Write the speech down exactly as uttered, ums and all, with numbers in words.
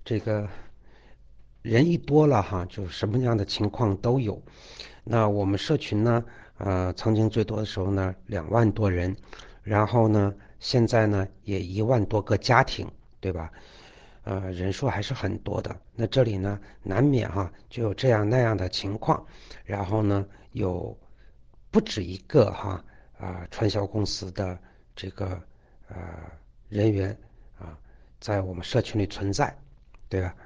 这个人一多了哈，就什么样的情况都有。那我们社群呢，呃，曾经最多的时候呢，两万多人，然后呢，现在呢也一万多个家庭，对吧？呃，人数还是很多的。那这里呢，难免哈就有这样那样的情况，然后呢，有不止一个哈啊、传销公司的这个呃人员啊，在我们社群里存在，对吧？